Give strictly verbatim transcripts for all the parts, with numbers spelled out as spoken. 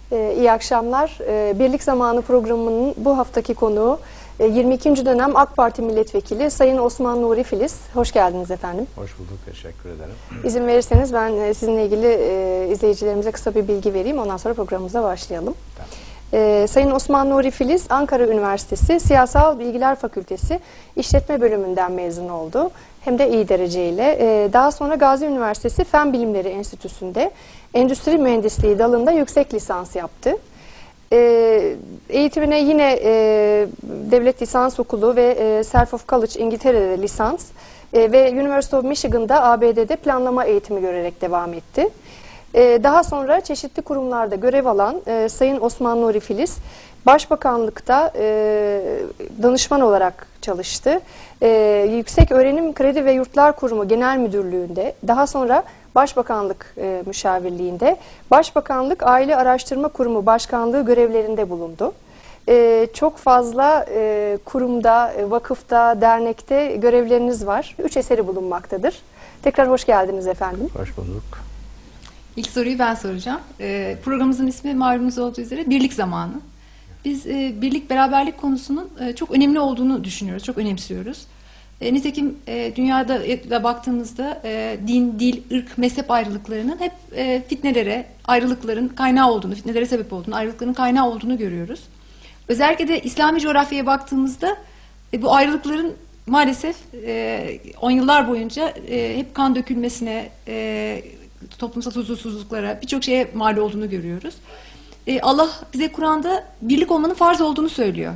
Ee, iyi akşamlar. Ee, Birlik Zamanı programının bu haftaki konuğu e, yirmi ikinci dönem AK Parti Milletvekili Sayın Osman Nuri Filiz. Hoş geldiniz efendim. Hoş bulduk, teşekkür ederim. İzin verirseniz ben e, sizinle ilgili e, izleyicilerimize kısa bir bilgi vereyim. Ondan sonra programımıza başlayalım. Tamam. Ee, Sayın Osman Nuri Filiz, Ankara Üniversitesi Siyasal Bilgiler Fakültesi İşletme Bölümünden mezun oldu. Hem de iyi dereceyle. Ee, daha sonra Gazi Üniversitesi Fen Bilimleri Enstitüsü'nde Endüstri Mühendisliği dalında yüksek lisans yaptı. Ee, eğitimine yine e, Devlet Lisans Okulu ve e, Self of College İngiltere'de lisans e, ve University of Michigan'da A B D'de planlama eğitimi görerek devam etti. Daha sonra çeşitli kurumlarda görev alan e, Sayın Osman Nuri Filiz, Başbakanlıkta e, danışman olarak çalıştı. E, Yüksek Öğrenim Kredi ve Yurtlar Kurumu Genel Müdürlüğü'nde, daha sonra Başbakanlık e, Müşavirliği'nde, Başbakanlık Aile Araştırma Kurumu Başkanlığı görevlerinde bulundu. E, çok fazla e, kurumda, vakıfta, dernekte görevleriniz var. Üç eseri bulunmaktadır. Tekrar hoş geldiniz efendim. Hoş bulduk. İlk soruyu ben soracağım. E, programımızın ismi malumunuz olduğu üzere Birlik Zamanı. Biz e, birlik, beraberlik konusunun e, çok önemli olduğunu düşünüyoruz, çok önemsiyoruz. E, nitekim e, dünyada da baktığımızda e, din, dil, ırk, mezhep ayrılıklarının hep e, fitnelere, ayrılıkların kaynağı olduğunu, fitnelere sebep olduğunu, ayrılıkların kaynağı olduğunu görüyoruz. Özellikle de İslami coğrafyaya baktığımızda e, bu ayrılıkların maalesef e, on yıllar boyunca e, hep kan dökülmesine, e, toplumsal huzursuzluklara, birçok şeye mal olduğunu görüyoruz. Ee, Allah bize Kur'an'da birlik olmanın farz olduğunu söylüyor.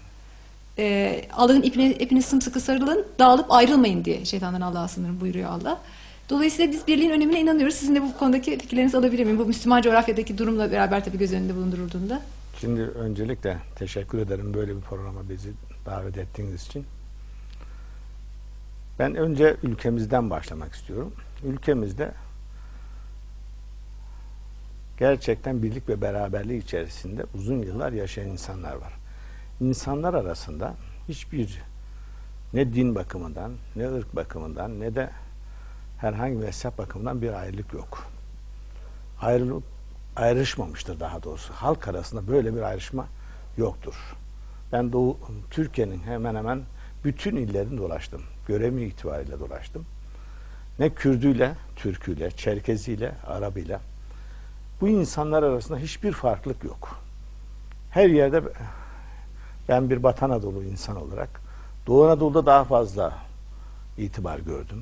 Ee, Allah'ın ipine, ipine sımsıkı sarılın, dağılıp ayrılmayın diye şeytandan Allah'a sınırın buyuruyor Allah. Dolayısıyla biz birliğin önemine inanıyoruz. Sizin de bu konudaki fikirlerinizi alabilir miyim? Bu Müslüman coğrafyadaki durumla beraber tabii göz önünde bulundurulduğunda. Şimdi öncelikle teşekkür ederim böyle bir programa bizi davet ettiğiniz için. Ben önce ülkemizden başlamak istiyorum. Ülkemizde gerçekten birlik ve beraberlik içerisinde uzun yıllar yaşayan insanlar var. İnsanlar arasında hiçbir ne din bakımından, ne ırk bakımından, ne de herhangi bir mezhep bakımından bir ayrılık yok. Ayrılık, ayrışmamıştır daha doğrusu. Halk arasında böyle bir ayrışma yoktur. Ben Doğu Türkiye'nin hemen hemen bütün illerini dolaştım. Görevim itibariyle dolaştım. Ne Kürdüyle, Türküyle, Çerkeziyle, Arabıyla. Bu insanlar arasında hiçbir farklılık yok. Her yerde ben bir Batı Anadolu insan olarak Doğu Anadolu'da daha fazla itibar gördüm.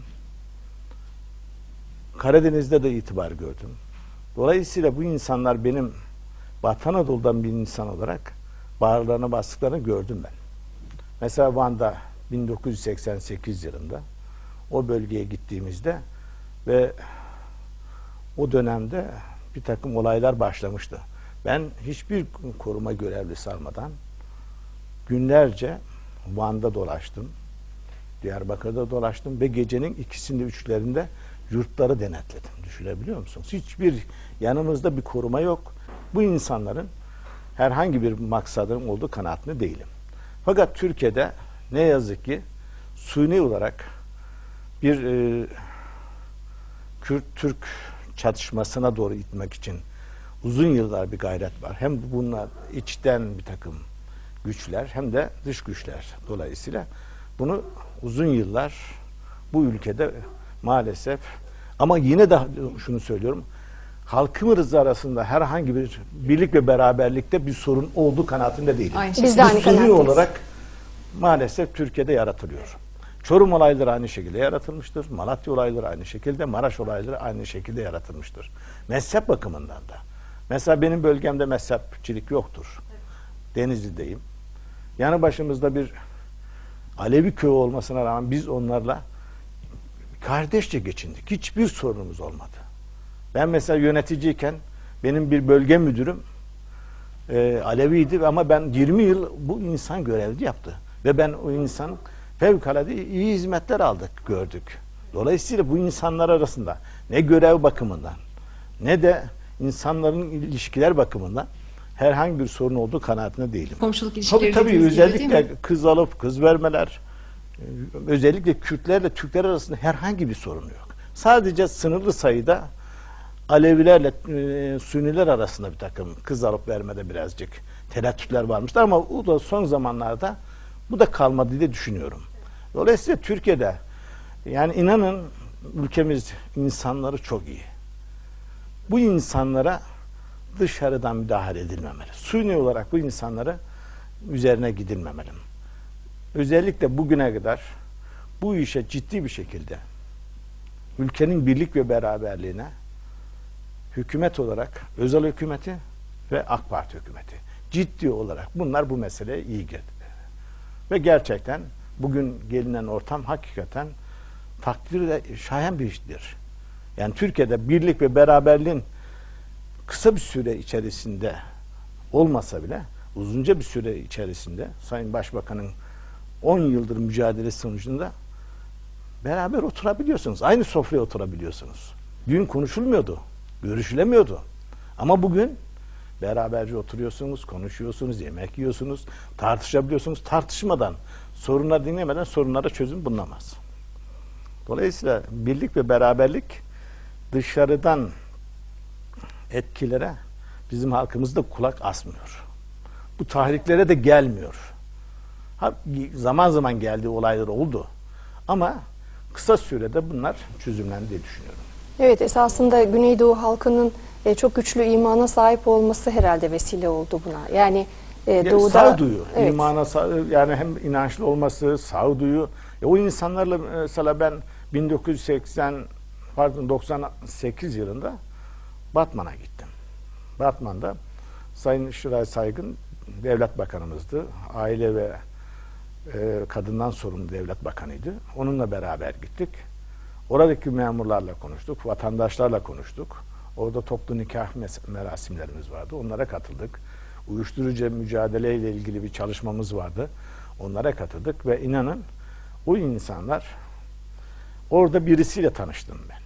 Karadeniz'de de itibar gördüm. Dolayısıyla bu insanlar benim Batı Anadolu'dan bir insan olarak bağırlarına bastıklarını gördüm ben. Mesela Van'da bin dokuz yüz seksen sekiz yılında o bölgeye gittiğimizde ve o dönemde bir takım olaylar başlamıştı. Ben hiçbir koruma görevlisi almadan günlerce Van'da dolaştım, Diyarbakır'da dolaştım ve gecenin ikisinde üçlerinde yurtları denetledim. Düşünebiliyor musunuz? Hiçbir yanımızda bir koruma yok. Bu insanların herhangi bir maksadının olduğu kanaatinde değilim. Fakat Türkiye'de ne yazık ki suni olarak bir e, Kürt-Türk çatışmasına doğru itmek için uzun yıllar bir gayret var. Hem bunlar içten bir takım güçler hem de dış güçler. Dolayısıyla bunu uzun yıllar bu ülkede maalesef, ama yine de şunu söylüyorum, halkımız arasında herhangi bir birlik ve beraberlikte bir sorun olduğu kanaatinde değilim. Biz de aynı suni olarak maalesef Türkiye'de yaratılıyor. Çorum olayları aynı şekilde yaratılmıştır. Malatya olayları aynı şekilde, Maraş olayları aynı şekilde yaratılmıştır. Mezhep bakımından da. Mesela benim bölgemde mezhepçilik yoktur. Denizli'deyim. Yanı başımızda bir Alevi köyü olmasına rağmen biz onlarla kardeşçe geçindik. Hiçbir sorunumuz olmadı. Ben mesela yöneticiyken benim bir bölge müdürüm e, Aleviydi ama ben yirmi yıl bu insan görevli yaptı. Ve ben o insan fevkalade iyi hizmetler aldık, gördük. Dolayısıyla bu insanlar arasında ne görev bakımından ne de insanların ilişkiler bakımından herhangi bir sorun olduğu kanaatinde değilim. Komşuluk ilişkileri tabii tabii özellikle gibi, kız alıp kız vermeler, özellikle Kürtlerle Türkler arasında herhangi bir sorun yok. Sadece sınırlı sayıda Alevilerle e, Sünniler arasında bir takım kız alıp vermede birazcık tereddütler varmıştı ama bu da son zamanlarda bu da kalmadı diye düşünüyorum. Dolayısıyla Türkiye'de yani inanın ülkemiz insanları çok iyi. Bu insanlara dışarıdan müdahale edilmemeli. Suni olarak bu insanlara üzerine gidilmemeli. Özellikle bugüne kadar bu işe ciddi bir şekilde ülkenin birlik ve beraberliğine hükümet olarak özel hükümeti ve AK Parti hükümeti ciddi olarak bunlar bu meseleye iyi girdi. Ve gerçekten bugün gelinen ortam hakikaten takdirde şayan bir iştir. Yani Türkiye'de birlik ve beraberliğin kısa bir süre içerisinde olmasa bile uzunca bir süre içerisinde Sayın Başbakan'ın on yıldır mücadelesi sonucunda beraber oturabiliyorsunuz. Aynı sofraya oturabiliyorsunuz. Dün konuşulmuyordu. Görüşülemiyordu. Ama bugün beraberce oturuyorsunuz, konuşuyorsunuz, yemek yiyorsunuz, tartışabiliyorsunuz. Tartışmadan, sorunları dinlemeden sorunlara çözüm bulunamaz. Dolayısıyla birlik ve beraberlik dışarıdan etkilere bizim halkımız da kulak asmıyor. Bu tahriklere de gelmiyor. Zaman zaman geldiği olaylar oldu. Ama kısa sürede bunlar çözümlendi diye düşünüyorum. Evet, esasında Güneydoğu halkının e, çok güçlü imana sahip olması herhalde vesile oldu buna. Yani e, yani doğuda sağduyu, evet. imana yani hem inançlı olması, sağduyu. E, o insanlarla mesela ben bin dokuz yüz seksen pardon doksan sekiz yılında Batman'a gittim. Batman'da Sayın Şıray Saygın devlet bakanımızdı. Aile ve e, kadından sorumlu devlet bakanıydı. Onunla beraber gittik. Oradaki memurlarla konuştuk, vatandaşlarla konuştuk. Orada toplu nikah merasimlerimiz vardı. Onlara katıldık. Uyuşturucu mücadeleyle ilgili bir çalışmamız vardı. Onlara katıldık ve inanın o insanlar orada birisiyle tanıştım ben.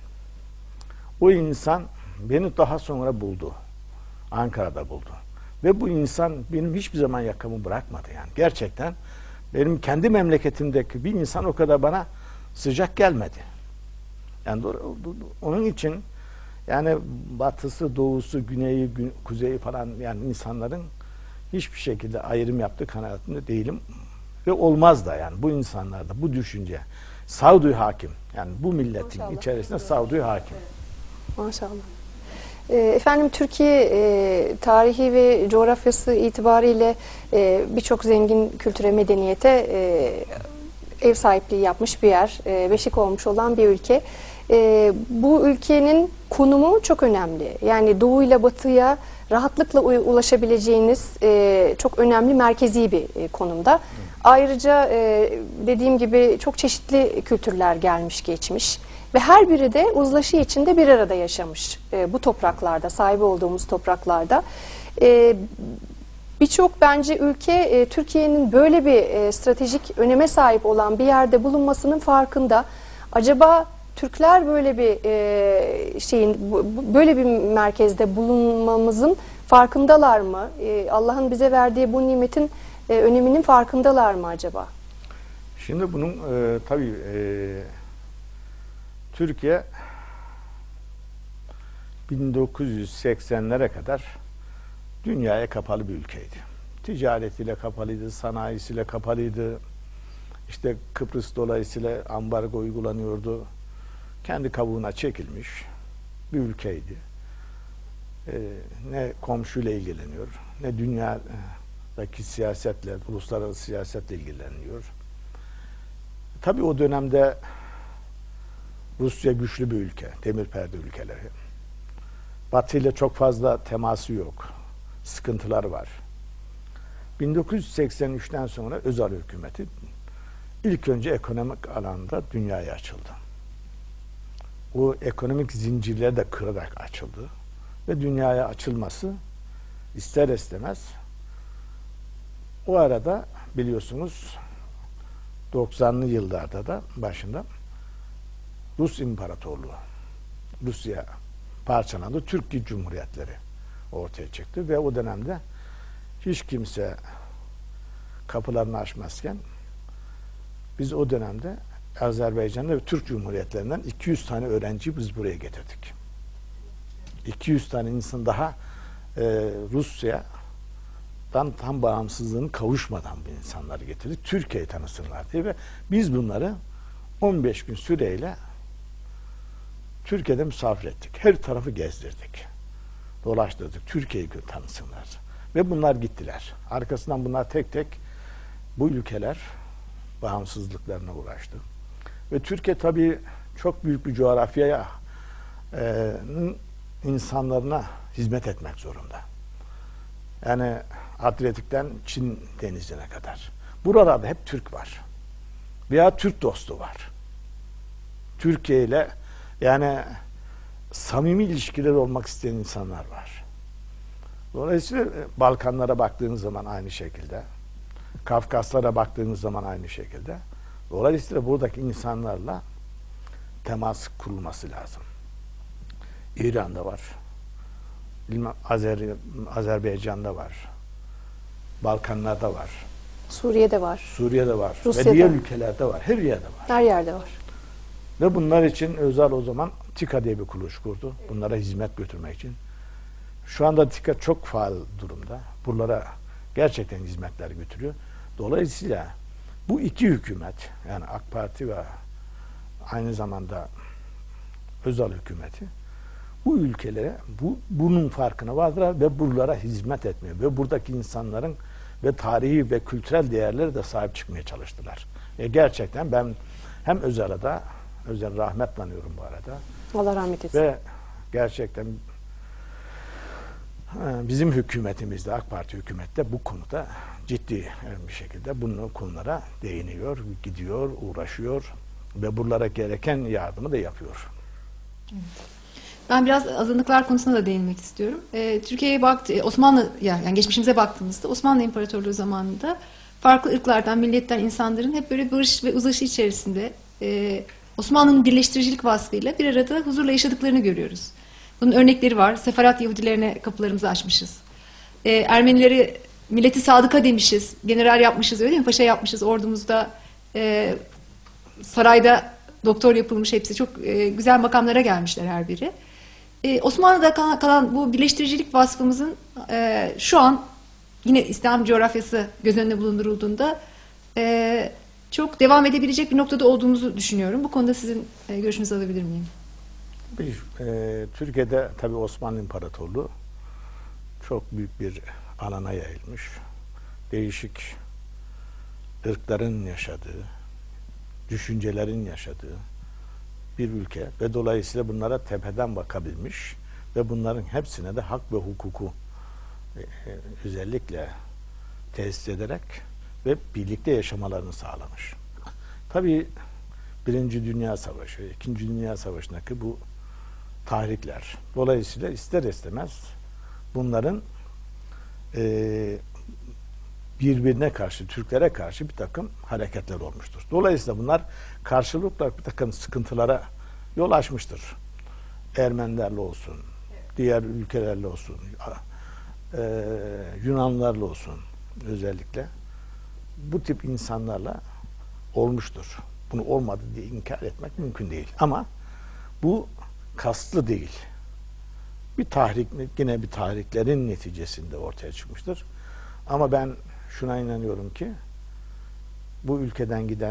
O insan beni daha sonra buldu. Ankara'da buldu. Ve bu insan benim hiçbir zaman yakamı bırakmadı yani. Gerçekten benim kendi memleketimdeki bir insan o kadar bana sıcak gelmedi. Yani onun için yani batısı, doğusu, güneyi, kuzeyi falan yani insanların hiçbir şekilde ayrım yaptığı kanaatinde değilim. Ve olmaz da yani bu insanlarda bu düşünce sağduyu hakim. Yani bu milletin Maşallah. içerisinde sağduyu hakim. Maşallah. Efendim Türkiye e, tarihi ve coğrafyası itibariyle e, birçok zengin kültüre, medeniyete e, ev sahipliği yapmış bir yer, e, beşik olmuş olan bir ülke. E, bu ülkenin konumu çok önemli. Yani doğu ile batıya rahatlıkla ulaşabileceğiniz e, çok önemli merkezi bir e, konumda. Hı. Ayrıca e, dediğim gibi çok çeşitli kültürler gelmiş geçmiş. Ve her biri de uzlaşı içinde bir arada yaşamış e, bu topraklarda, sahibi olduğumuz topraklarda. E, Birçok bence ülke e, Türkiye'nin böyle bir e, stratejik öneme sahip olan bir yerde bulunmasının farkında. Acaba Türkler böyle bir e, şeyin, bu, böyle bir merkezde bulunmamızın farkındalar mı? E, Allah'ın bize verdiği bu nimetin e, öneminin farkındalar mı acaba? Şimdi bunun e, tabii e, Türkiye bin dokuz yüz seksenlere kadar dünyaya kapalı bir ülkeydi. Ticaretiyle kapalıydı, sanayisiyle kapalıydı. İşte Kıbrıs dolayısıyla ambargo uygulanıyordu. Kendi kabuğuna çekilmiş bir ülkeydi. Ee, ne komşuyla ilgileniyor, ne dünyadaki siyasetle, uluslararası siyasetle ilgileniyor. Tabii o dönemde Rusya güçlü bir ülke, demir perde ülkeleri. Batı ile çok fazla teması yok, sıkıntılar var. bin dokuz yüz seksen üçten sonra özel hükümeti ilk önce ekonomik alanda dünyaya açıldı. O ekonomik zincirleri de kırarak açıldı. Ve dünyaya açılması ister istemez o arada biliyorsunuz doksanlı yıllarda da başında Rus İmparatorluğu, Rusya parçalandı, Türkiye Cumhuriyetleri ortaya çıktı ve o dönemde hiç kimse kapılarını açmazken biz o dönemde Azerbaycan'da ve Türk Cumhuriyetlerinden iki yüz tane öğrenciyi biz buraya getirdik. iki yüz tane insan daha e, Rusya'dan tam bağımsızlığını kavuşmadan bu insanları getirdik. Türkiye'yi tanısınlar diye ve biz bunları on beş gün süreyle Türkiye'de misafir ettik. Her tarafı gezdirdik. Dolaştırdık. Türkiye'yi tanısınlar. Ve bunlar gittiler. Arkasından bunlar tek tek bu ülkeler bağımsızlıklarına uğraştı. Ve Türkiye tabii çok büyük bir coğrafyaya e, insanlarına hizmet etmek zorunda. Yani Adriyatik'ten Çin denizine kadar. Buralarda hep Türk var. Veya Türk dostu var. Türkiye ile yani samimi ilişkiler olmak isteyen insanlar var. Dolayısıyla Balkanlara baktığınız zaman aynı şekilde, Kafkaslara baktığınız zaman aynı şekilde. Dolayısıyla buradaki insanlarla temas kurulması lazım. İran'da var, Azer, Azerbaycan'da var, Balkanlarda var, Suriye'de var, Suriye'de var Rusya'da. ve diğer ülkelerde var, her yerde var. Her yerde var. Ve bunlar için özel o zaman TİKA diye bir kuruluş kurdu. Bunlara hizmet götürmek için. Şu anda TİKA çok faal durumda. Buralara gerçekten hizmetler götürüyor. Dolayısıyla bu iki hükümet, yani AK Parti ve aynı zamanda özel hükümeti bu ülkelere bu bunun farkına vardılar ve buralara hizmet etmiyor. Ve buradaki insanların ve tarihi ve kültürel değerleri de sahip çıkmaya çalıştılar. E gerçekten ben hem Özal'a da Özel rahmetle anıyorum bu arada. Allah rahmet etsin. Ve gerçekten bizim hükümetimizde, AK Parti hükümette bu konuda ciddi bir şekilde bunun konulara değiniyor, gidiyor, uğraşıyor ve buralara gereken yardımı da yapıyor. Evet. Ben biraz azınlıklar konusuna da değinmek istiyorum. Ee, Türkiye'ye baktı, Osmanlı yani geçmişimize baktığımızda Osmanlı İmparatorluğu zamanında farklı ırklardan, milletten insanların hep böyle barış ve uzlaşı içerisinde e, Osmanlı'nın birleştiricilik vasfıyla bir arada huzurla yaşadıklarını görüyoruz. Bunun örnekleri var. Sefarat Yahudilerine kapılarımızı açmışız. Ee, Ermenileri milleti sadıka demişiz. General yapmışız, öyle mi? Paşa yapmışız ordumuzda. E, sarayda doktor yapılmış hepsi. Çok e, güzel makamlara gelmişler her biri. E, Osmanlı'da kalan, kalan bu birleştiricilik vasfımızın e, şu an yine İslam coğrafyası göz önüne bulundurulduğunda e, çok devam edebilecek bir noktada olduğumuzu düşünüyorum. Bu konuda sizin e, görüşünüzü alabilir miyim? Bir, e, Türkiye'de tabii Osmanlı İmparatorluğu çok büyük bir alana yayılmış. Değişik ırkların yaşadığı, düşüncelerin yaşadığı bir ülke ve dolayısıyla bunlara tepeden bakabilmiş ve bunların hepsine de hak ve hukuku e, özellikle tesis ederek ve birlikte yaşamalarını sağlamış. Tabii Birinci Dünya Savaşı, İkinci Dünya Savaşı'ndaki bu tahrikler. Dolayısıyla ister istemez bunların e, birbirine karşı, Türklere karşı bir takım hareketler olmuştur. Dolayısıyla bunlar karşılıklı bir takım sıkıntılara yol açmıştır. Ermenilerle olsun, diğer ülkelerle olsun, e, Yunanlarla olsun özellikle bu tip insanlarla olmuştur. Bunu olmadı diye inkar etmek mümkün değil. Ama bu kastlı değil. Bir tahrik, yine bir tahriklerin neticesinde ortaya çıkmıştır. Ama ben şuna inanıyorum ki bu ülkeden giden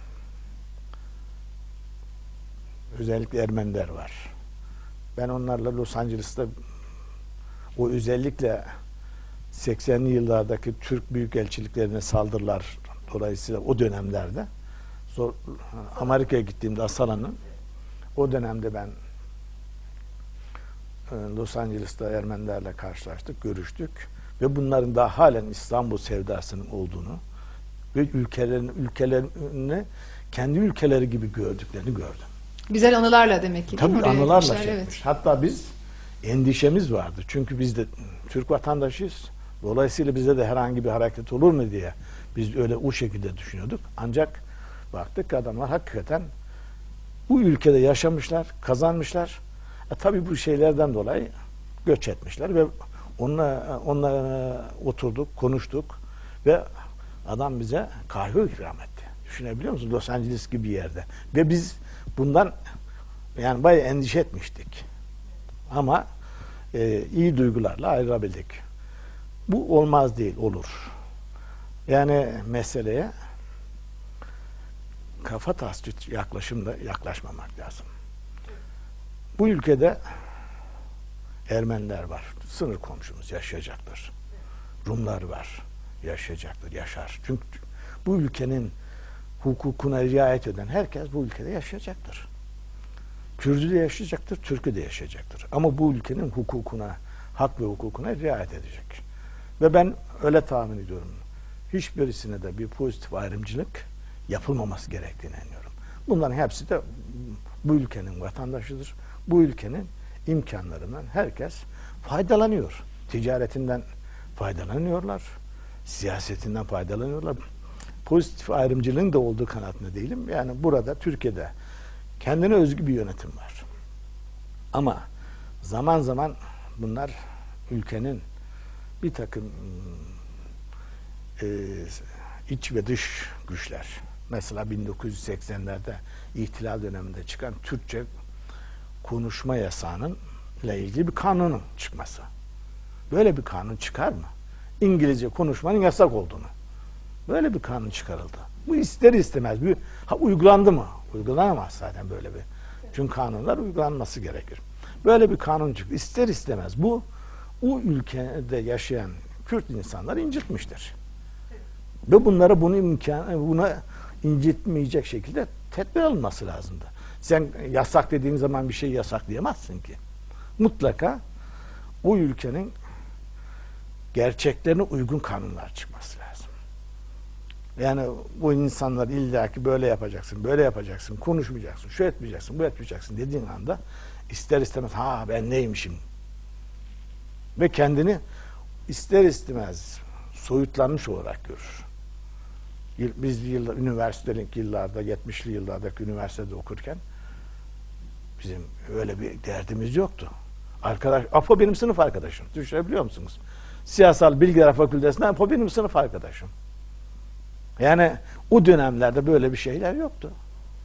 özellikle Ermeniler var. Ben onlarla Los Angeles'ta o özellikle seksenli yıllardaki Türk büyükelçiliklerine saldırılar dolayısıyla o dönemlerde zor, Amerika'ya gittiğimde Asala'nın o dönemde ben Los Angeles'ta Ermenilerle karşılaştık, görüştük ve bunların daha halen İstanbul sevdasının olduğunu ve ülkelerin ülkelerini kendi ülkeleri gibi gördüklerini gördüm. Güzel anılarla demek ki. Tabii anılarla çekmiş. Evet. Hatta biz endişemiz vardı. Çünkü biz de Türk vatandaşıyız. Dolayısıyla bize de herhangi bir hareket olur mu diye biz öyle o şekilde düşünüyorduk. Ancak baktık ki adamlar hakikaten bu ülkede yaşamışlar, kazanmışlar. E, tabii bu şeylerden dolayı göç etmişler ve onunla, onunla oturduk, konuştuk ve adam bize kahve ikram etti. Düşünebiliyor musunuz? Los Angeles gibi bir yerde. Ve biz bundan yani bayağı endişe etmiştik. Ama e, iyi duygularla ayrılabildik. Bu olmaz değil, olur. Yani meseleye kafa tasçı yaklaşımla yaklaşmamak lazım. Bu ülkede Ermeniler var, sınır komşumuz, yaşayacaktır. Rumlar var, yaşayacaktır, yaşar. Çünkü bu ülkenin hukukuna riayet eden herkes bu ülkede yaşayacaktır. Kürdü de yaşayacaktır, Türk'ü de yaşayacaktır. Ama bu ülkenin hukukuna, hak ve hukukuna riayet edecek. Ve ben öyle tahmin ediyorum. Hiçbirisine de bir pozitif ayrımcılık yapılmaması gerektiğine inanıyorum. Bunların hepsi de bu ülkenin vatandaşıdır. Bu ülkenin imkanlarından herkes faydalanıyor. Ticaretinden faydalanıyorlar. Siyasetinden faydalanıyorlar. Pozitif ayrımcılığın da olduğu kanaatinde değilim. Yani burada Türkiye'de kendine özgü bir yönetim var. Ama zaman zaman bunlar ülkenin bir takım e, iç ve dış güçler. Mesela bin dokuz yüz seksenlerde ihtilal döneminde çıkan Türkçe konuşma yasağının ile ilgili bir kanunun çıkması. Böyle bir kanun çıkar mı? İngilizce konuşmanın yasak olduğunu. Böyle bir kanun çıkarıldı. Bu ister istemez bir ha, uygulandı mı? Uygulanamaz zaten böyle bir. Çünkü kanunlar uygulanması gerekir. Böyle bir kanun çıktı. İster istemez bu o ülkede yaşayan Kürt insanları incitmiştir. Ve bunlara bunu imkan buna incitmeyecek şekilde tedbir alınması lazımdı. Sen yasak dediğin zaman bir şey yasaklayamazsın ki. Mutlaka o ülkenin gerçeklerine uygun kanunlar çıkması lazım. Yani bu insanlar illaki böyle yapacaksın, böyle yapacaksın, konuşmayacaksın, şu etmeyeceksin, bu etmeyeceksin dediğin anda ister istemez ha ben neymişim ve kendini ister istemez soyutlanmış olarak görür. Biz yıllar, üniversitelik yıllarda, yetmişli yıllardaki üniversitede okurken bizim öyle bir derdimiz yoktu. Arkadaş, Apo benim sınıf arkadaşım. Düşünebiliyor musunuz? Siyasal Bilgiler Fakültesinden Apo benim sınıf arkadaşım. Yani o dönemlerde böyle bir şeyler yoktu.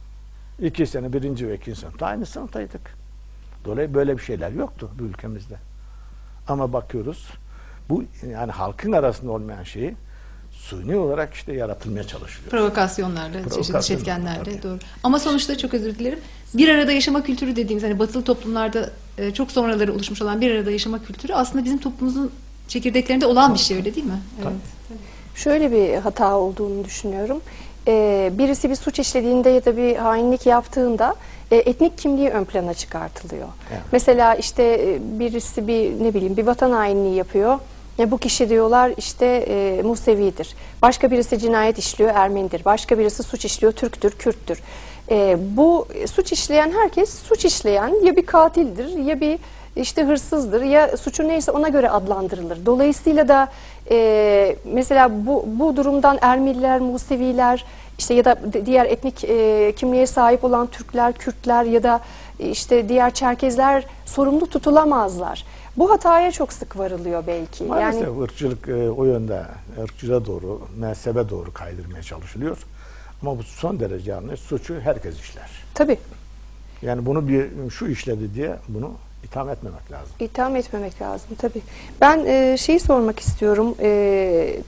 İki sene birinci ve ikinci sınıfta aynı sınıftaydık. Dolayısıyla böyle bir şeyler yoktu bu ülkemizde. Ama bakıyoruz bu yani halkın arasında olmayan şeyi suni olarak işte yaratılmaya çalışılıyor. Provokasyonlarla, çeşitli etkenlerle doğru. Ama sonuçta çok özür dilerim. Bir arada yaşama kültürü dediğimiz hani batılı toplumlarda e, çok sonraları oluşmuş olan bir arada yaşama kültürü aslında bizim toplumumuzun çekirdeklerinde olan bir şey öyle değil mi? Evet. Şöyle bir hata olduğunu düşünüyorum. Ee, birisi bir suç işlediğinde ya da bir hainlik yaptığında e, etnik kimliği ön plana çıkartılıyor. Evet. Mesela işte e, birisi bir ne bileyim bir vatan hainliği yapıyor. Ya bu kişi diyorlar işte e, Musevidir. Başka birisi cinayet işliyor Ermenidir. Başka birisi suç işliyor Türktür, Kürttür. E, bu suç işleyen herkes suç işleyen ya bir katildir ya bir işte hırsızdır ya suçu neyse ona göre adlandırılır. Dolayısıyla da e, mesela bu, bu durumdan Ermeniler, Museviler işte ya da diğer etnik e, kimliğe sahip olan Türkler, Kürtler ya da işte diğer Çerkezler sorumlu tutulamazlar. Bu hataya çok sık varılıyor belki. Maalesef yani ırkçılık e, o yönde ırkçılığa doğru, mezhebe doğru kaydırmaya çalışılıyor. Ama bu son derece yanlış. Suçu herkes işler. Tabii. Yani bunu bir şu işledi diye bunu itham etmemek lazım. İtham etmemek lazım tabii. Ben e, şeyi sormak istiyorum. E,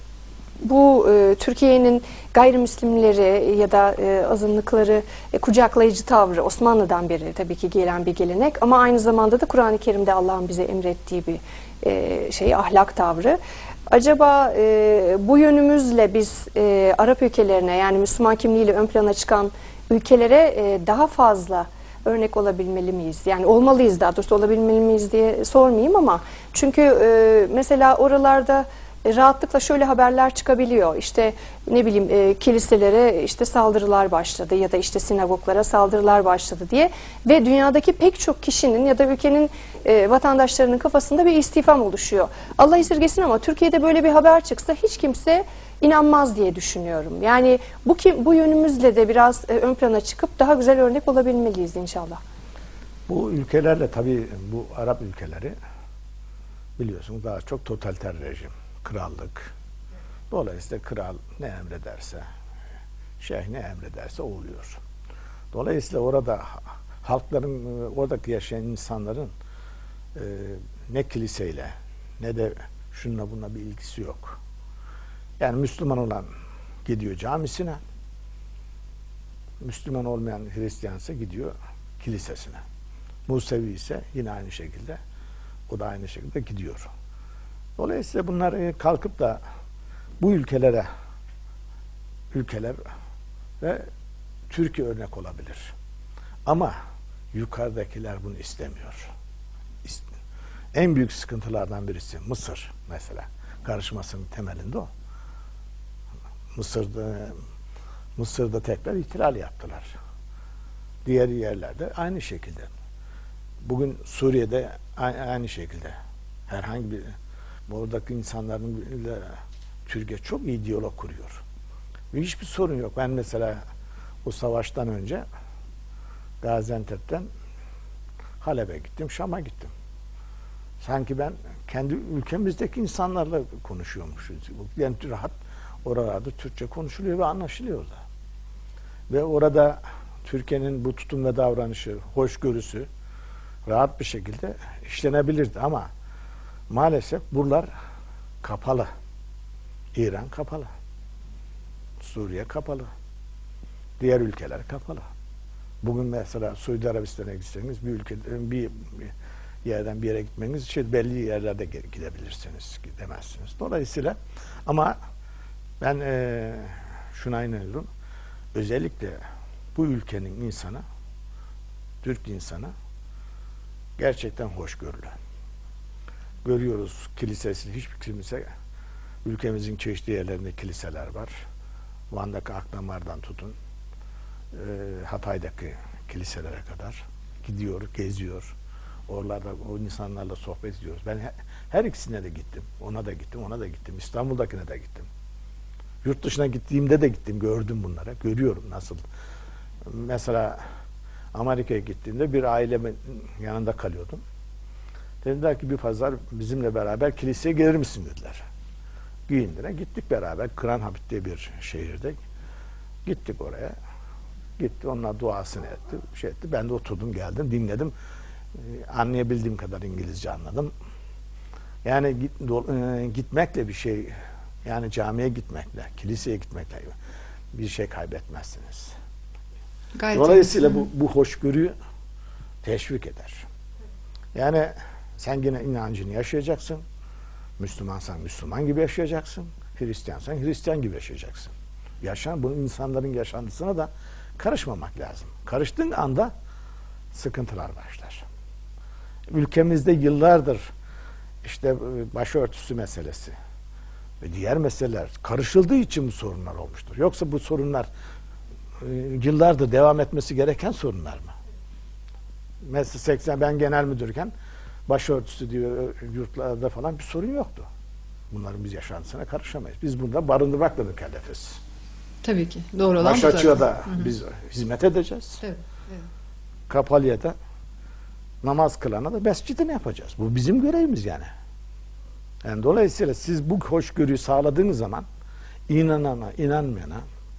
bu e, Türkiye'nin gayrimüslimleri ya da e, azınlıkları e, kucaklayıcı tavrı Osmanlı'dan beri tabii ki gelen bir gelenek ama aynı zamanda da Kur'an-ı Kerim'de Allah'ın bize emrettiği bir e, şey ahlak tavrı. Acaba e, bu yönümüzle biz e, Arap ülkelerine yani Müslüman kimliğiyle ön plana çıkan ülkelere e, daha fazla örnek olabilmeli miyiz? Yani olmalıyız daha doğrusu olabilmeli miyiz diye sormayayım ama çünkü e, mesela oralarda e, rahatlıkla şöyle haberler çıkabiliyor. İşte ne bileyim e, kiliselere işte saldırılar başladı ya da işte sinagoglara saldırılar başladı diye ve dünyadaki pek çok kişinin ya da ülkenin e, vatandaşlarının kafasında bir istifam oluşuyor. Allah esirgesin ama Türkiye'de böyle bir haber çıksa hiç kimse inanmaz diye düşünüyorum. Yani bu ki bu yönümüzle de biraz e, ön plana çıkıp daha güzel örnek olabilmeliyiz inşallah. Bu ülkelerle tabii bu Arap ülkeleri biliyorsunuz daha çok totaliter rejim, krallık. Dolayısıyla kral ne emrederse, şeyh ne emrederse oluyor. Dolayısıyla orada halkların, oradaki yaşayan insanların e, ne kiliseyle ne de şununla bununla bir ilgisi yok. Yani Müslüman olan gidiyor camisine, Müslüman olmayan Hristiyansa gidiyor kilisesine. Musevi ise yine aynı şekilde, o da aynı şekilde gidiyor. Dolayısıyla bunlar kalkıp da bu ülkelere, ülkeler ve Türkiye örnek olabilir. Ama yukarıdakiler bunu istemiyor. En büyük sıkıntılardan birisi Mısır mesela. Karışmasının temelinde o. Mısır'da Mısır'da tekrar ihtilal yaptılar. Diğer yerlerde aynı şekilde. Bugün Suriye'de aynı şekilde. Herhangi bir oradaki insanların Türkiye çok iyi diyalog kuruyor. Ve hiçbir sorun yok. Ben mesela o savaştan önce Gaziantep'ten Halep'e gittim, Şam'a gittim. Sanki ben kendi ülkemizdeki insanlarla konuşuyormuşuz. Yani rahat oralarda Türkçe konuşuluyor ve anlaşılıyor da. Ve orada Türkiye'nin bu tutum ve davranışı, hoşgörüsü rahat bir şekilde işlenebilirdi ama maalesef buralar kapalı. İran kapalı. Suriye kapalı. Diğer ülkeler kapalı. Bugün mesela Suudi Arabistan'a gitseniz bir ülke bir yerden bir yere gitmeniz için belli yerlerde gidebilirsiniz, gidemezsiniz. Dolayısıyla ama ben e, şuna inanıyorum. Özellikle bu ülkenin insanı, Türk insanı gerçekten hoşgörülü. Görüyoruz kilisesi, hiçbir kilise, ülkemizin çeşitli yerlerinde kiliseler var. Van'daki Akdamar'dan tutun, e, Hatay'daki kiliselere kadar gidiyor, geziyor. Oralarda o insanlarla sohbet ediyoruz. Ben her, her ikisine de gittim. Ona da gittim, ona da gittim. İstanbul'dakine de gittim. Yurt dışına gittiğimde de gittim, gördüm bunlara. Görüyorum nasıl. Mesela Amerika'ya gittiğimde bir ailemin yanında kalıyordum. Dediler ki bir pazar bizimle beraber kiliseye gelir misin dediler. Giyindire gittik beraber. Kranhabit diye bir şehirde. Gittik oraya. Gitti, onlar duasını etti, şey etti. Ben de oturdum, geldim, dinledim. Ee, anlayabildiğim kadar İngilizce anladım. Yani git, do, e, gitmekle bir şey, yani camiye gitmekle, kiliseye gitmekle bir şey kaybetmezsiniz. Gayet Dolayısıyla bu, bu hoşgörüyü teşvik eder. Yani sen yine inancını yaşayacaksın. Müslümansan Müslüman gibi yaşayacaksın. Hristiyansan Hristiyan gibi yaşayacaksın. Yaşan, bunun insanların yaşantısına da karışmamak lazım. Karıştığın anda sıkıntılar başlar. Ülkemizde yıllardır işte başörtüsü meselesi ve diğer meseleler karışıldığı için bu sorunlar olmuştur. Yoksa bu sorunlar yıllardır devam etmesi gereken sorunlar mı? Mesela seksen ben genel müdürken başörtüsü diyor yurtlarda falan bir sorun yoktu. Bunların biz yaşantısına karışamayız. Biz bunda barındırmakla mükellefiz. Tabii ki. Doğru olan bu Başakçı'ya da biz hizmet edeceğiz. Evet, evet. Kapalı'ya da namaz kılana da mescidini yapacağız. Bu bizim görevimiz yani. Yani dolayısıyla siz bu hoşgörüyü sağladığınız zaman inanana, inanmayana,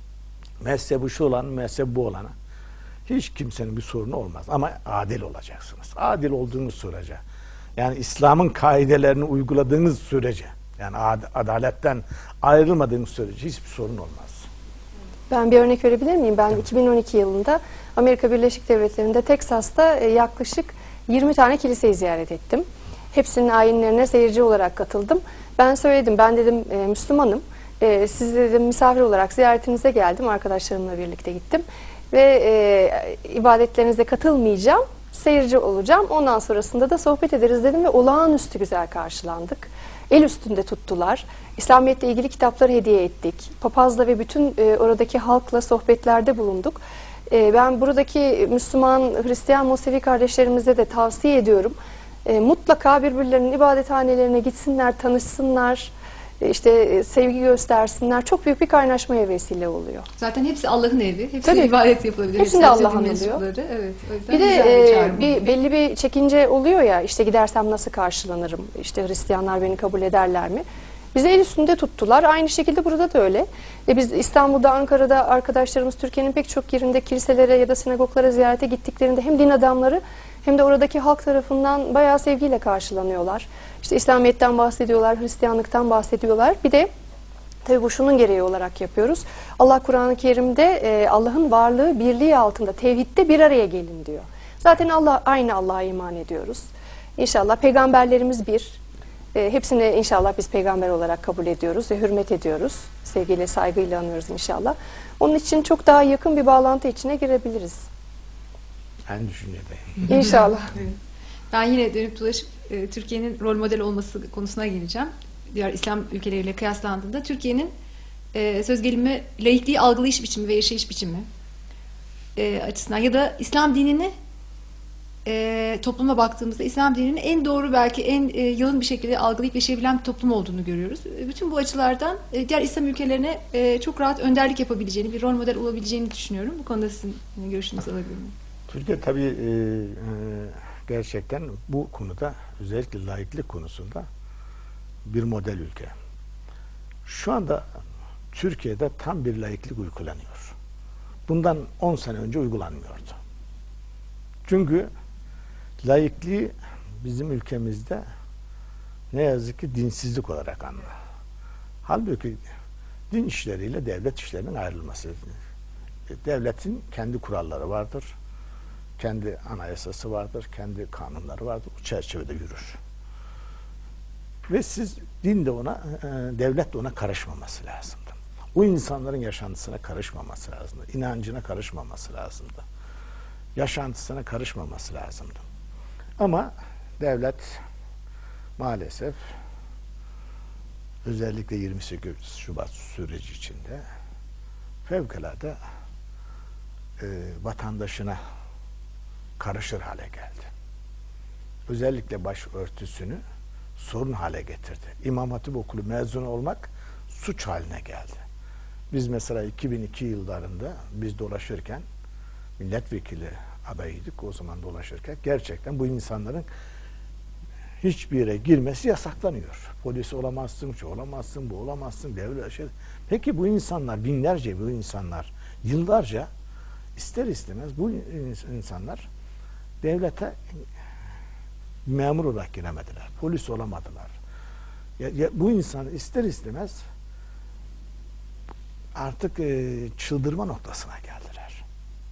mezhebi şu olan, mezhebi bu olana hiç kimsenin bir sorunu olmaz. Ama adil olacaksınız. Adil olduğunuz sürece, yani İslam'ın kaidelerini uyguladığınız sürece, yani ad adaletten ayrılmadığınız sürece hiçbir sorun olmaz. Ben bir örnek verebilir miyim? Ben iki bin on iki yılında Amerika Birleşik Devletleri'nde Teksas'ta yaklaşık yirmi tane kiliseyi ziyaret ettim. Hepsinin ayinlerine seyirci olarak katıldım. Ben söyledim, ben dedim e, Müslümanım. E, siz dedim misafir olarak ziyaretinize geldim. Arkadaşlarımla birlikte gittim. Ve e, ibadetlerinize katılmayacağım. Seyirci olacağım. Ondan sonrasında da sohbet ederiz dedim ve olağanüstü güzel karşılandık. El üstünde tuttular. İslamiyetle ilgili kitapları hediye ettik. Papazla ve bütün e, oradaki halkla sohbetlerde bulunduk. E, ben buradaki Müslüman, Hristiyan, Musevi kardeşlerimize de tavsiye ediyorum. E, mutlaka birbirlerinin ibadethanelerine gitsinler, tanışsınlar, e, işte e, sevgi göstersinler. Çok büyük bir kaynaşmaya vesile oluyor. Zaten hepsi Allah'ın evi. Hepsi Tabii. ibadet yapılabilir. Hepsinde Allah'ın oluyor. Evet, o yüzden Bir de güzel e, bir, belli bir çekince oluyor ya, işte gidersem nasıl karşılanırım, işte Hristiyanlar beni kabul ederler mi? Bizi el üstünde tuttular. Aynı şekilde burada da öyle. E biz İstanbul'da, Ankara'da arkadaşlarımız Türkiye'nin pek çok yerinde kiliselere ya da sinagoglara ziyarete gittiklerinde hem din adamları hem de oradaki halk tarafından bayağı sevgiyle karşılanıyorlar. İşte İslamiyet'ten bahsediyorlar, Hristiyanlıktan bahsediyorlar. Bir de tabii bu şunun gereği olarak yapıyoruz. Allah Kur'an-ı Kerim'de e, Allah'ın varlığı, birliği altında, tevhidde bir araya gelin diyor. Zaten Allah aynı Allah'a iman ediyoruz. İnşallah peygamberlerimiz bir. E, hepsini inşallah biz peygamber olarak kabul ediyoruz ve hürmet ediyoruz. Sevgiyle, saygıyla anıyoruz inşallah. Onun için çok daha yakın bir bağlantı içine girebiliriz. En düşüncedeyim. İnşallah. Evet. Ben yine dönüp dolaşıp e, Türkiye'nin rol model olması konusuna geleceğim. Diğer İslam ülkeleriyle kıyaslandığında Türkiye'nin e, söz gelimi laikliği algılayış biçimi ve yaşayış biçimi e, açısından ya da İslam dinini e, topluma baktığımızda İslam dininin en doğru belki en e, yalın bir şekilde algılayıp yaşayabilen bir toplum olduğunu görüyoruz. E, bütün bu açılardan e, diğer İslam ülkelerine e, çok rahat önderlik yapabileceğini, bir rol model olabileceğini düşünüyorum. Bu konuda sizin görüşünüzü alabilir miyim? Türkiye tabii e, e, gerçekten bu konuda, özellikle laiklik konusunda bir model ülke. Şu anda Türkiye'de tam bir laiklik uygulanıyor. Bundan on sene önce uygulanmıyordu. Çünkü laikliği bizim ülkemizde ne yazık ki dinsizlik olarak anlar. Halbuki din işleriyle devlet işlerinin ayrılması. Devletin kendi kuralları vardır. Kendi anayasası vardır, kendi kanunları vardır. Bu çerçevede yürür. Ve siz din de ona, devlet de ona karışmaması lazımdı. O insanların yaşantısına karışmaması lazımdı. İnancına karışmaması lazımdı. Yaşantısına karışmaması lazımdı. Ama devlet maalesef özellikle yirmi sekiz Şubat süreci içinde fevkalade e, vatandaşına karışır hale geldi. Özellikle başörtüsünü sorun hale getirdi. İmam Hatip Okulu mezunu olmak suç haline geldi. Biz mesela iki bin iki yıllarında biz dolaşırken milletvekili adayıydık o zaman dolaşırken gerçekten bu insanların hiçbir yere girmesi yasaklanıyor. Polis olamazsın, şu olamazsın, bu olamazsın, devlet şey. Peki bu insanlar, binlerce bu insanlar yıllarca ister istemez bu insanlar devlete memur olarak giremediler. Polis olamadılar. Ya, ya, bu insan ister istemez artık e, çıldırma noktasına geldiler.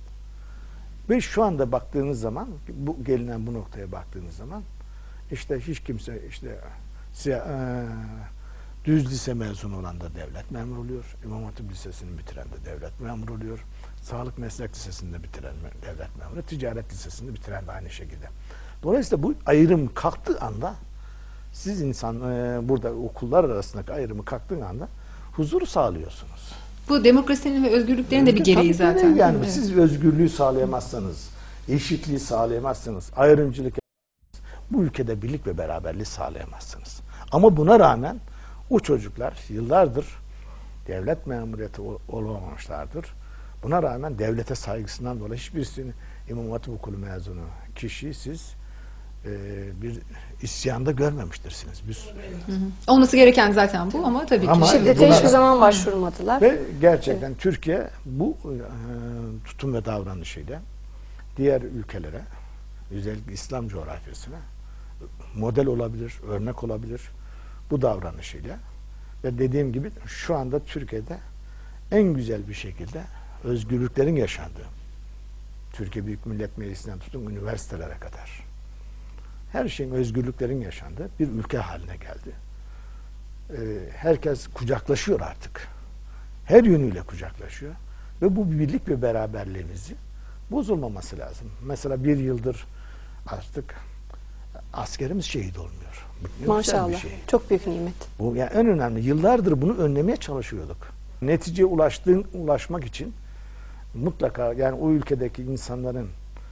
Ve şu anda baktığınız zaman, bu gelinen bu noktaya baktığınız zaman işte hiç kimse işte siyah, e, düz lise mezunu olan da devlet memur oluyor. İmam Hatip Lisesi'ni bitiren de devlet memur oluyor. Sağlık Meslek Lisesi'nde bitiren devlet memuru, ticaret lisesinde bitiren de aynı şekilde. Dolayısıyla bu ayrım kalktığı anda siz insan e, burada okullar arasındaki ayrımı kalktığı anda huzuru sağlıyorsunuz. Bu demokrasinin ve özgürlüklerin de bir gereği Tabii zaten. Yani evet. siz özgürlüğü sağlayamazsanız, eşitliği sağlayamazsınız, ayrımcılık bu ülkede birlik ve beraberliği sağlayamazsınız. Ama buna rağmen o çocuklar yıllardır devlet memuriyeti ol olamamışlardır. Buna rağmen devlete saygısından dolayı hiçbirisini İmam Hatip Okulu mezunu kişiyi siz e, bir isyanda görmemiştirsiniz. Biz, Hı hı. Olması gereken zaten bu ama tabii ki. Ama Şiddete buna- hiçbir zaman başvurmadılar. Ve gerçekten Türkiye bu e, tutum ve davranışıyla diğer ülkelere, özellikle İslam coğrafyasına model olabilir, örnek olabilir bu davranışıyla. Ve dediğim gibi şu anda Türkiye'de en güzel bir şekilde özgürlüklerin yaşandığı, Türkiye Büyük Millet Meclisi'nden tutun üniversitelere kadar her şeyin, özgürlüklerin yaşandığı bir ülke haline geldi. Ee, herkes kucaklaşıyor artık. Her yönüyle kucaklaşıyor. Ve bu birlik ve beraberliğimizi bozulmaması lazım. Mesela bir yıldır artık askerimiz şehit olmuyor. Ne güzel bir Maşallah. şey. Çok büyük nimet. Bu yani en önemli. Yıllardır bunu önlemeye çalışıyorduk. Neticeye ulaştığın, ulaşmak için mutlaka yani o ülkedeki insanların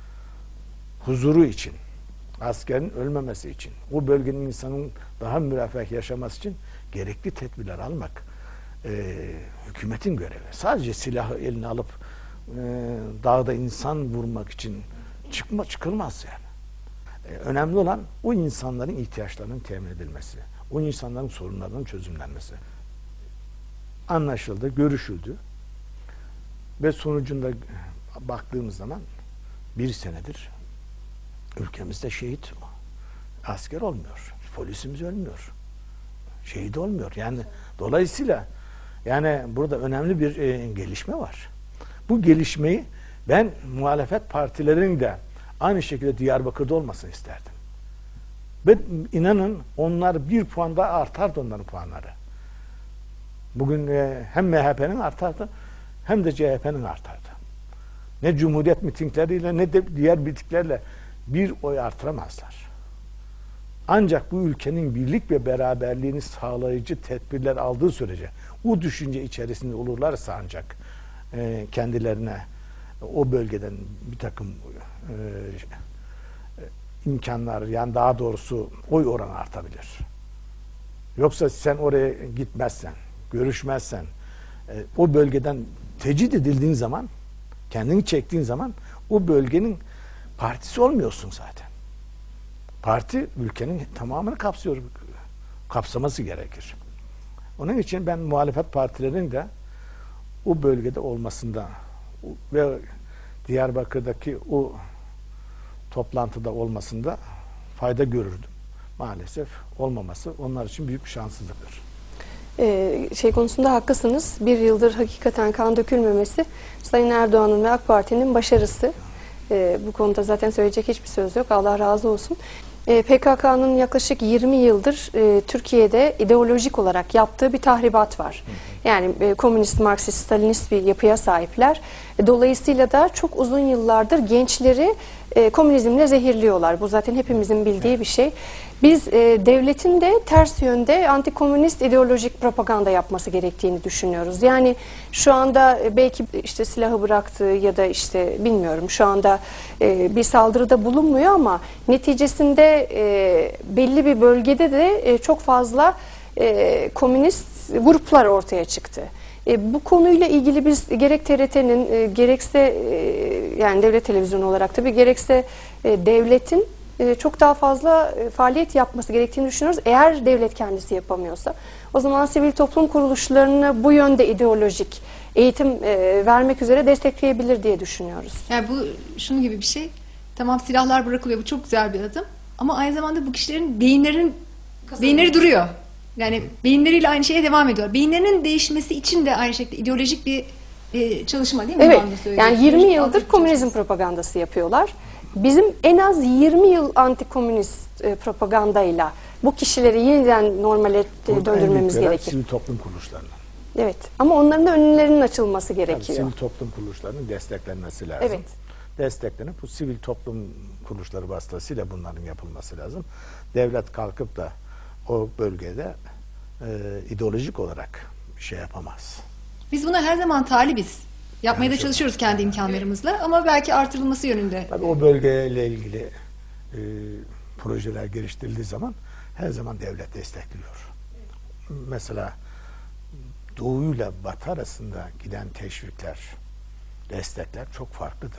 huzuru için, askerin ölmemesi için, o bölgenin insanın daha müreffeh yaşaması için gerekli tedbirler almak e, hükümetin görevi. Sadece silahı eline alıp e, dağda insan vurmak için çıkma çıkılmaz yani. E, önemli olan o insanların ihtiyaçlarının temin edilmesi, o insanların sorunlarının çözümlenmesi. Anlaşıldı, görüşüldü ve sonucunda baktığımız zaman bir senedir ülkemizde şehit asker olmuyor. Polisimiz ölmüyor. Şehit olmuyor. Yani dolayısıyla yani burada önemli bir e, gelişme var. Bu gelişmeyi ben muhalefet partilerinin de aynı şekilde Diyarbakır'da olmasını isterdim. Ve inanın onlar bir puan daha artardı onların puanları. Bugün e, hem M H P'nin artardı hem de C H P'nin artardı. Ne Cumhuriyet mitingleriyle ne de diğer mitinglerle bir oy artıramazlar. Ancak bu ülkenin birlik ve beraberliğini sağlayıcı tedbirler aldığı sürece, o düşünce içerisinde olurlarsa ancak e, kendilerine o bölgeden bir takım e, imkanlar, yani daha doğrusu oy oranı artabilir. Yoksa sen oraya gitmezsen, görüşmezsen, e, o bölgeden tecrit edildiğin zaman, kendini çektiğin zaman o bölgenin partisi olmuyorsun zaten. Parti ülkenin tamamını kapsıyor, kapsaması gerekir. Onun için ben muhalefet partilerinin de o bölgede olmasında ve Diyarbakır'daki o toplantıda olmasında fayda görürdüm. Maalesef olmaması onlar için büyük bir şanssızlıktır. Ee, şey konusunda haklısınız. Bir yıldır hakikaten kan dökülmemesi Sayın Erdoğan'ın ve AK Parti'nin başarısı. Ee, bu konuda zaten söyleyecek hiçbir söz yok. Allah razı olsun. Ee, P K K'nın yaklaşık yirmi yıldır e, Türkiye'de ideolojik olarak yaptığı bir tahribat var. Yani e, komünist, Marksist, Stalinist bir yapıya sahipler. E, dolayısıyla da çok uzun yıllardır gençleri e, komünizmle zehirliyorlar. Bu zaten hepimizin bildiği bir şey. Biz e, devletin de ters yönde antikomünist ideolojik propaganda yapması gerektiğini düşünüyoruz. Yani şu anda e, belki işte silahı bıraktığı ya da işte bilmiyorum şu anda e, bir saldırıda bulunmuyor ama neticesinde e, belli bir bölgede de e, çok fazla e, komünist gruplar ortaya çıktı. E, bu konuyla ilgili biz gerek T R T'nin e, gerekse e, yani devlet televizyonu olarak tabii gerekse e, devletin e, çok daha fazla e, faaliyet yapması gerektiğini düşünüyoruz. Eğer devlet kendisi yapamıyorsa o zaman sivil toplum kuruluşlarını bu yönde ideolojik eğitim e, vermek üzere destekleyebilir diye düşünüyoruz. Yani bu şunun gibi bir şey. Tamam silahlar bırakılıyor. Bu çok güzel bir adım. Ama aynı zamanda bu kişilerin beyinlerin beyinleri duruyor. Yani beyinleriyle aynı şeye devam ediyor. Beyinlerinin değişmesi için de aynı şekilde ideolojik bir e, çalışma değil mi? Evet. Yani yirmi yıldır komünizm propagandası yapıyorlar. Bizim en az yirmi yıl antikomünist e, propagandayla bu kişileri yeniden normale döndürmemiz gerekir. Sivil toplum kuruluşlarının. Evet. Ama onların da önlerinin açılması gerekiyor. Tabii, sivil toplum kuruluşlarının desteklenmesi lazım. Evet. Desteklenip bu sivil toplum kuruluşları vasıtasıyla bunların yapılması lazım. Devlet kalkıp da o bölgede e, ideolojik olarak bir şey yapamaz. Biz buna her zaman talibiz. Yapmaya yani da çalışıyoruz kendi imkanlarımızla ama belki artırılması yönünde. Tabii o bölgeyle ilgili e, projeler geliştirildiği zaman her zaman devlet destekliyor. Mesela doğuyla batı arasında giden teşvikler, destekler çok farklıdır.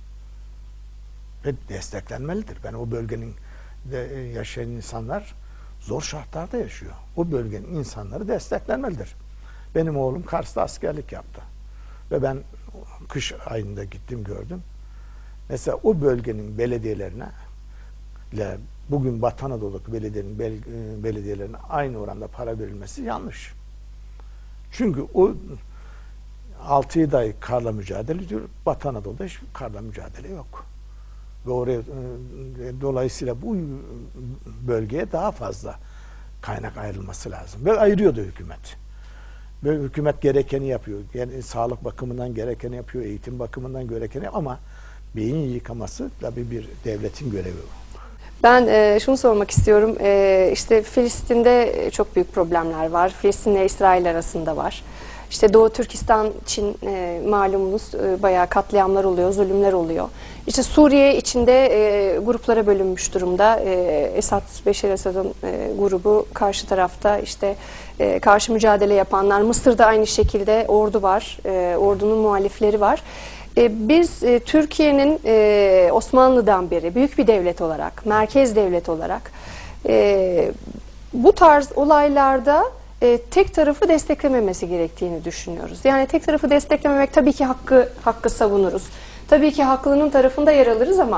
Ve desteklenmelidir. Ben o bölgenin de yaşayan insanlar zor şartlarda yaşıyor. O bölgenin insanları desteklenmelidir. Benim oğlum Kars'ta askerlik yaptı. Ve ben kış ayında gittim gördüm. Mesela o bölgenin belediyelerine ile bugün Batı Anadolu'daki belediyenin bel, belediyelerine aynı oranda para verilmesi yanlış. Çünkü o altı yedi ay karla mücadele ediyor. Batı Anadolu'da hiç karla mücadele yok. Ve oraya dolayısıyla bu bölgeye daha fazla kaynak ayrılması lazım. Ve ayırıyordu hükümet. Ve hükümet gerekeni yapıyor. Yani sağlık bakımından gerekeni yapıyor, eğitim bakımından gerekeni yapıyor ama beyin yıkaması tabii bir devletin görevi. Ben e, şunu sormak istiyorum. E, işte Filistin'de çok büyük problemler var. Filistin ile İsrail arasında var. İşte Doğu Türkistan için e, malumunuz e, bayağı katliamlar oluyor, zulümler oluyor. İşte Suriye içinde e, gruplara bölünmüş durumda. E, Esad, Beşar Esad'ın e, grubu karşı tarafta işte e, karşı mücadele yapanlar. Mısır'da aynı şekilde ordu var, e, ordunun muhalifleri var. E, biz e, Türkiye'nin e, Osmanlı'dan beri büyük bir devlet olarak, merkez devlet olarak e, bu tarz olaylarda E, tek tarafı desteklememesi gerektiğini düşünüyoruz. Yani tek tarafı desteklememek tabii ki hakkı hakkı savunuruz. Tabii ki haklının tarafında yer alırız ama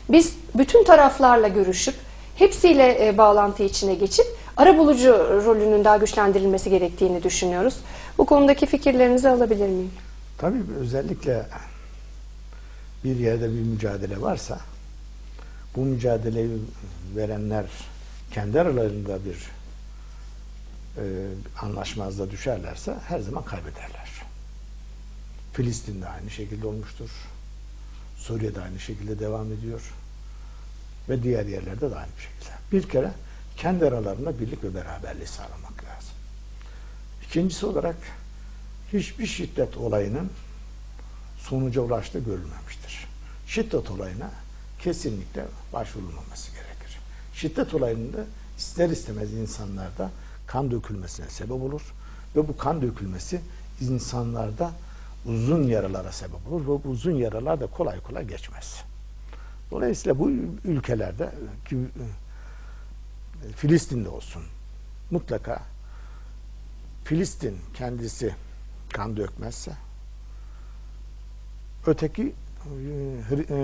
Biz bütün taraflarla görüşüp hepsiyle e, bağlantı içine geçip arabulucu rolünün daha güçlendirilmesi gerektiğini düşünüyoruz. Bu konudaki fikirlerinizi alabilir miyim? Tabii özellikle bir yerde bir mücadele varsa bu mücadeleyi verenler kendi aralarında bir e, anlaşmazlığa düşerlerse her zaman kaybederler. Filistin'de aynı şekilde olmuştur. Suriye'de aynı şekilde devam ediyor. Ve diğer yerlerde de aynı şekilde. Bir kere kendi aralarında birlik ve beraberliği sağlamak lazım. İkincisi olarak hiçbir şiddet olayının sonuca ulaştığı görülmemiştir. Şiddet olayına kesinlikle başvurulmaması gerekir. Şiddet olayında ister istemez insanlarda kan dökülmesine sebep olur ve bu kan dökülmesi insanlarda uzun yaralara sebep olur ve bu uzun yaralar da kolay kolay geçmez. Dolayısıyla bu ülkelerde ki Filistin'de olsun mutlaka Filistin kendisi kan dökmezse öteki e,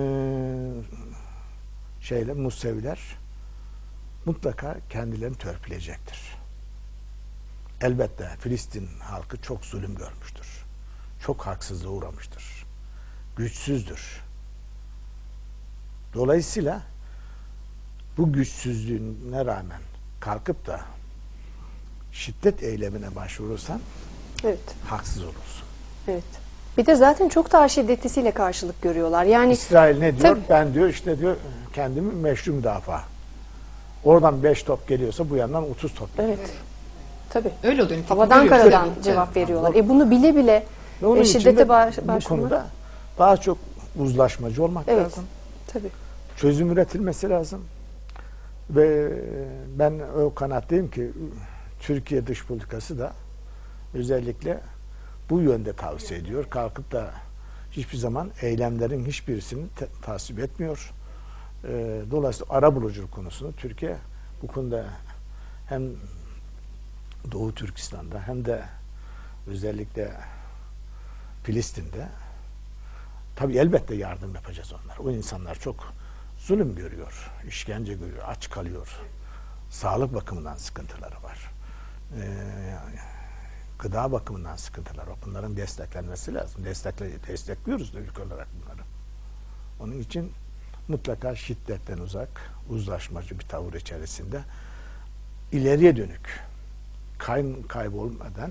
şeyler, Museviler mutlaka kendilerini törpüleyecektir. Elbette Filistin halkı çok zulüm görmüştür. Çok haksızlığa uğramıştır. Güçsüzdür. Dolayısıyla bu güçsüzlüğüne rağmen kalkıp da şiddet eylemine başvurursan evet. haksız olursun. Evet. Bir de zaten çok daha şiddetlisiyle karşılık görüyorlar. Yani İsrail ne diyor? Tabii. Ben diyor işte diyor kendimi meşru müdafaa. Oradan beş top geliyorsa bu yandan otuz top geliyor. evet. Tabii. Öyle oluyor. Havadan Görüyoruz. karadan Evet. cevap veriyorlar. E bunu bile bile Ve onun e, için şiddete de baş, bu başvurmak. konuda daha çok uzlaşmacı olmak Evet. lazım. Tabii. Çözüm üretilmesi lazım. Ve ben o kanaatteyim ki Türkiye dış politikası da özellikle bu yönde tavsiye ediyor. Kalkıp da hiçbir zaman eylemlerin hiçbirisini te- tasvip etmiyor. E, dolayısıyla arabuluculuk konusunda Türkiye bu konuda hem Doğu Türkistan'da hem de özellikle Filistin'de tabii elbette yardım yapacağız onlara. O insanlar çok zulüm görüyor, işkence görüyor, aç kalıyor. Sağlık bakımından sıkıntıları var. Ee, gıda bakımından sıkıntılar var. Bunların desteklenmesi lazım. Destekle, destekliyoruz da ülke olarak bunları. Onun için mutlaka şiddetten uzak, uzlaşmacı bir tavır içerisinde ileriye dönük kay, kaybolmadan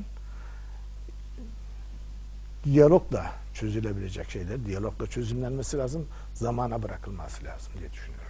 diyalogla çözülebilecek şeyler, diyalogla çözümlenmesi lazım, zamana bırakılması lazım diye düşünüyorum.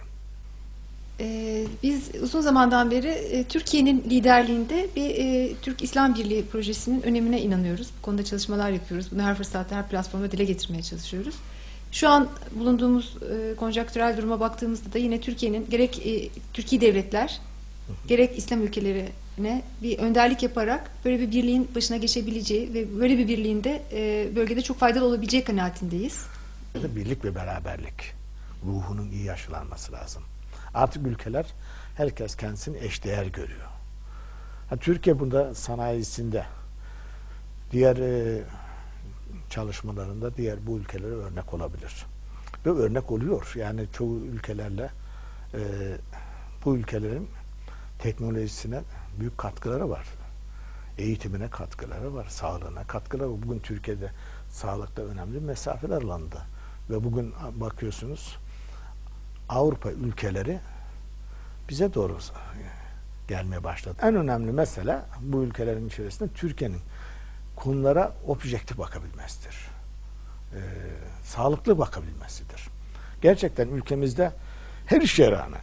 Ee, biz uzun zamandan beri e, Türkiye'nin liderliğinde bir e, Türk İslam Birliği projesinin önemine inanıyoruz. Bu konuda çalışmalar yapıyoruz. Bunu her fırsatta, her platformda dile getirmeye çalışıyoruz. Şu an bulunduğumuz e, konjonktürel duruma baktığımızda da yine Türkiye'nin gerek e, Türkiye devletler, gerek İslam ülkelerine bir önderlik yaparak böyle bir birliğin başına geçebileceği ve böyle bir birliğinde e, bölgede çok faydalı olabileceği kanaatindeyiz. Birlik ve beraberlik ruhunun iyi aşılanması lazım. Artık ülkeler herkes kendisini eşdeğer görüyor. Ha, Türkiye bunda sanayisinde diğer e, çalışmalarında diğer bu ülkelere örnek olabilir. Ve örnek oluyor. Yani çoğu ülkelerle e, bu ülkelerin teknolojisine büyük katkıları var. Eğitimine katkıları var, sağlığına katkıları var. Bugün Türkiye'de sağlıkta önemli mesafeler alındı. Ve bugün bakıyorsunuz Avrupa ülkeleri bize doğru gelmeye başladı. En önemli mesele bu ülkelerin içerisinde Türkiye'nin konulara objektif bakabilmesidir. Ee, sağlıklı bakabilmesidir. Gerçekten ülkemizde her şeye rağmen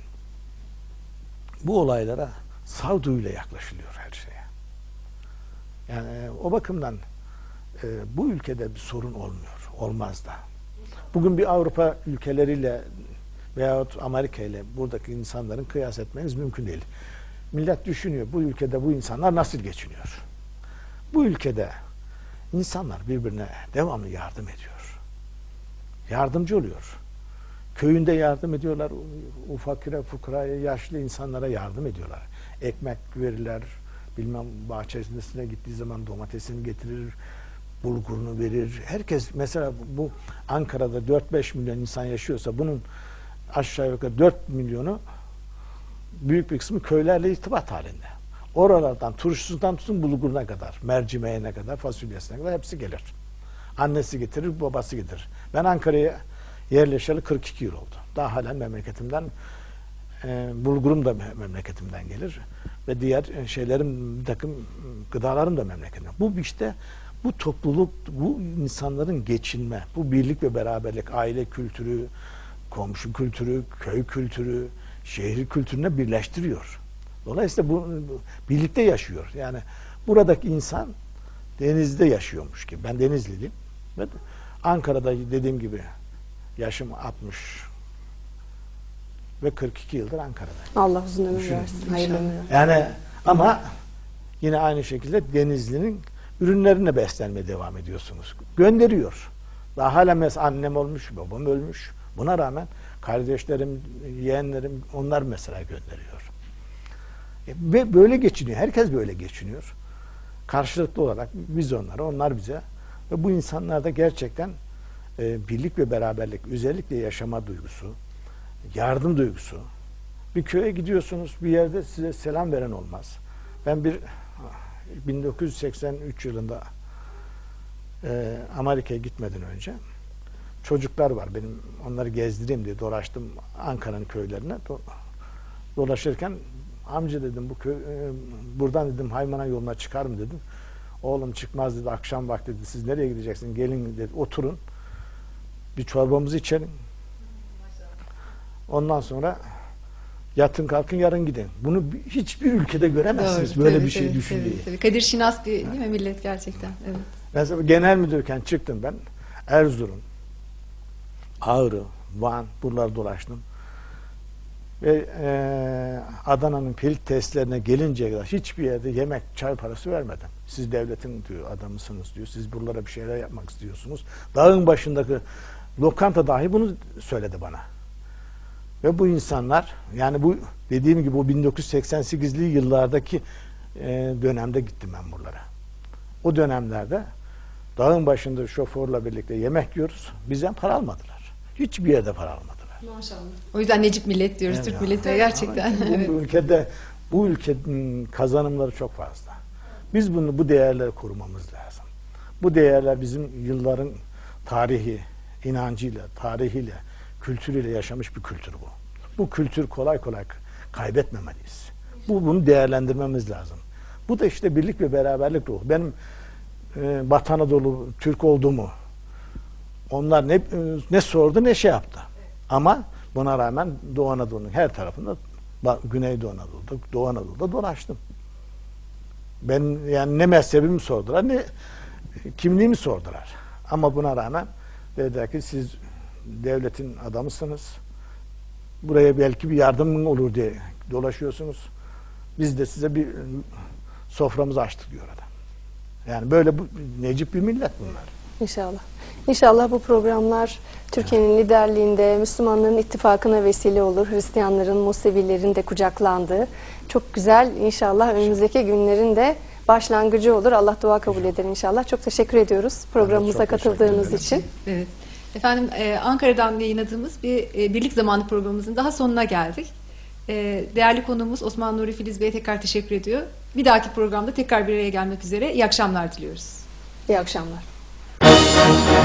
bu olaylara sağduyuyla yaklaşılıyor her şeye. Yani o bakımdan e, bu ülkede bir sorun olmuyor. Olmaz da. Bugün bir Avrupa ülkeleriyle veyahut Amerika ile buradaki insanların kıyas etmeniz mümkün değil. Millet düşünüyor, bu ülkede bu insanlar nasıl geçiniyor? Bu ülkede insanlar birbirine devamlı yardım ediyor. Yardımcı oluyor. Köyünde yardım ediyorlar, ufakire, fukaraya, yaşlı insanlara yardım ediyorlar. Ekmek verirler, bilmem bahçesine gittiği zaman domatesini getirir, bulgurunu verir. Herkes mesela bu Ankara'da dört beş milyon insan yaşıyorsa bunun aşağı yukarı dört milyonu büyük bir kısmı köylerle irtibat halinde. Oralardan, turşusundan tutun bulguruna kadar, mercimeğine kadar, fasulyesine kadar hepsi gelir. Annesi getirir, babası getirir. Ben Ankara'ya yerleşeli kırk iki yıl oldu. Daha halen memleketimden, e, bulgurum da memleketimden gelir. Ve diğer şeylerim, bir takım gıdalarım da memleketimden. Bu işte, bu topluluk, bu insanların geçinme, bu birlik ve beraberlik, aile kültürü, komşu kültürü, köy kültürü, şehir kültürüne birleştiriyor. Dolayısıyla bu, bu birlikte yaşıyor. Yani buradaki insan denizde yaşıyormuş gibi. Ben Denizliliyim. Ve Ankara'da dediğim gibi yaşım altmış ve kırk iki yıldır Ankara'dayım. Allah uzun ömür Düşünün. versin. Hayırlı ömür. Yani ama yine aynı şekilde Denizli'nin ürünlerine beslenmeye devam ediyorsunuz. Gönderiyor. Daha hala mesela annem olmuş, babam ölmüş. Buna rağmen kardeşlerim, yeğenlerim onlar mesela gönderiyor. Ve böyle geçiniyor. Herkes böyle geçiniyor. Karşılıklı olarak biz onlara, onlar bize. Ve bu insanlarda gerçekten e, birlik ve beraberlik, özellikle yaşama duygusu, yardım duygusu. Bir köye gidiyorsunuz, bir yerde size selam veren olmaz. Ben bir bin dokuz yüz seksen üç yılında e, Amerika'ya gitmeden önce çocuklar var benim, onları gezdireyim diye dolaştım Ankara'nın köylerine. Do dolaşırken amca dedim bu köy, e, buradan dedim Haymana yoluna çıkar mı dedim. Oğlum çıkmaz dedi, akşam vakti dedi, siz nereye gideceksiniz, gelin dedi, oturun bir çorbamızı içelim. Ondan sonra yatın kalkın yarın gidin. Bunu hiçbir ülkede göremezsiniz. Doğru, böyle tabii, bir şey tabii, düşünmeyi. tabii, tabii. Kadir Şinas bir değil mi millet gerçekten? Evet. Mesela genel müdürken çıktım ben. Erzurum, Ağrı, Van buraları dolaştım. Ve e, Adana'nın kilit tesislerine gelinceye kadar hiçbir yerde yemek, çay parası vermedim. Siz devletin diyor adamısınız diyor. Siz buralara bir şeyler yapmak istiyorsunuz. Dağın başındaki lokanta dahi bunu söyledi bana. Ve bu insanlar, yani bu dediğim gibi o bin dokuz yüz seksen sekizli yıllardaki e, dönemde gittim ben buralara. O dönemlerde dağın başında şoförle birlikte yemek yiyoruz. Bizden para almadılar. Hiçbir yerde para almadılar. Maşallah. O yüzden Necip millet diyoruz, Evet Türk ya. milleti gerçekten. Bu, Evet. bu ülkede bu ülkenin kazanımları çok fazla. Biz bunu bu değerleri korumamız lazım. Bu değerler bizim yılların tarihi, inancıyla, tarihiyle, kültürüyle yaşamış bir kültür bu. Bu kültür kolay kolay kaybetmemeliyiz. Bu bunu değerlendirmemiz lazım. Bu da işte birlik ve beraberlik ruhu. Benim e, Batı Anadolu Türk olduğumu onlar ne ne sordu ne şey yaptı. Ama buna rağmen Doğu Anadolu'nun her tarafında, Güneydoğu Anadolu'da, Doğu Anadolu'da dolaştım. Ben yani ne mezhebimi sordular ne kimliğimi sordular. Ama buna rağmen dediler ki siz devletin adamısınız. Buraya belki bir yardımın olur diye dolaşıyorsunuz. Biz de size bir soframızı açtık diyor adam. Yani böyle bu, necip bir millet bunlar. İnşallah. İnşallah bu programlar Türkiye'nin liderliğinde Müslümanların ittifakına vesile olur. Hristiyanların, Musevilerin de kucaklandığı çok güzel, inşallah önümüzdeki günlerin de başlangıcı olur. Allah dua kabul eder inşallah. Çok teşekkür ediyoruz programımıza katıldığınız için. Evet. Efendim e, Ankara'dan yayınladığımız bir e, Birlik Zamanı programımızın daha sonuna geldik. E, değerli konuğumuz Osman Nuri Filiz Bey'e tekrar teşekkür ediyor. Bir dahaki programda tekrar bir araya gelmek üzere. İyi akşamlar diliyoruz. İyi akşamlar.